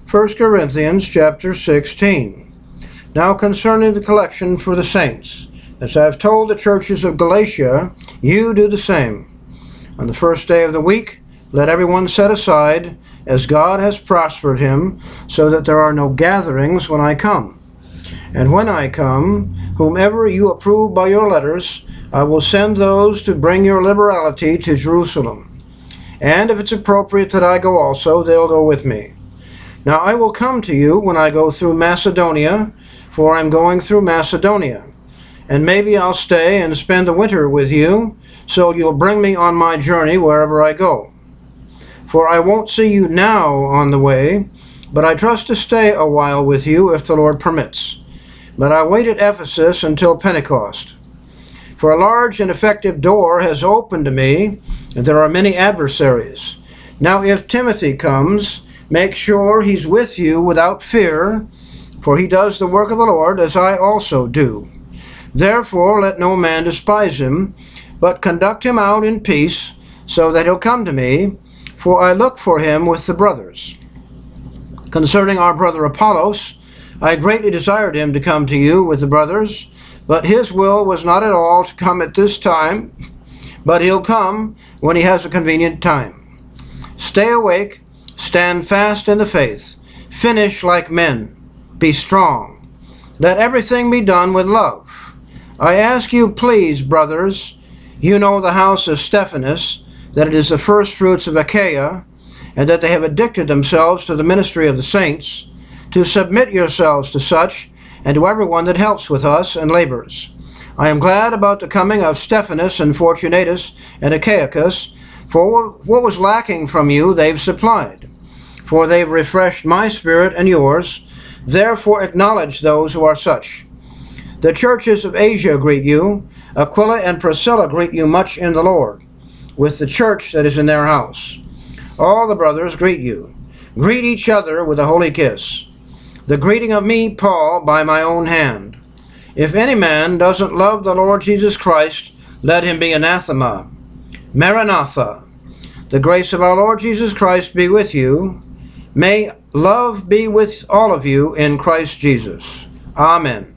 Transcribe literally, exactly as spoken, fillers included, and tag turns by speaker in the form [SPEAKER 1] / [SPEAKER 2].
[SPEAKER 1] First Corinthians chapter sixteen. Now concerning the collection for the saints, as I have told the churches of Galatia, you do the same. On the first day of the week, let everyone set aside, as God has prospered him, so that there are no gatherings when I come. And when I come, whomever you approve by your letters, I will send those to bring your liberality to Jerusalem. And if it's appropriate that I go also, they'll go with me. Now I will come to you when I go through Macedonia, for I'm going through Macedonia. And maybe I'll stay and spend the winter with you, so you'll bring me on my journey wherever I go. For I won't see you now on the way, but I trust to stay a while with you if the Lord permits. But I wait at Ephesus until Pentecost. For a large and effective door has opened to me, and there are many adversaries. Now if Timothy comes, make sure he's with you without fear, for he does the work of the Lord, as I also do. Therefore let no man despise him, but conduct him out in peace, so that he'll come to me, for I look for him with the brothers. Concerning our brother Apollos, I greatly desired him to come to you with the brothers, but his will was not at all to come at this time, but he'll come when he has a convenient time. Stay awake, stand fast in the faith, finish like men, be strong. Let everything be done with love. I ask you, please, brothers, you know the house of Stephanas, that it is the first fruits of Achaia, and that they have addicted themselves to the ministry of the saints, to submit yourselves to such, and to everyone that helps with us and labors. I am glad about the coming of Stephanas and Fortunatus and Achaicus, for what was lacking from you they've supplied. For they've refreshed my spirit and yours, therefore acknowledge those who are such. The churches of Asia greet you. Aquila and Priscilla greet you much in the Lord, with the church that is in their house. All the brothers greet you. Greet each other with a holy kiss. The greeting of me, Paul, by my own hand. If any man doesn't love the Lord Jesus Christ, let him be anathema. Maranatha. The grace of our Lord Jesus Christ be with you. May love be with all of you in Christ Jesus. Amen.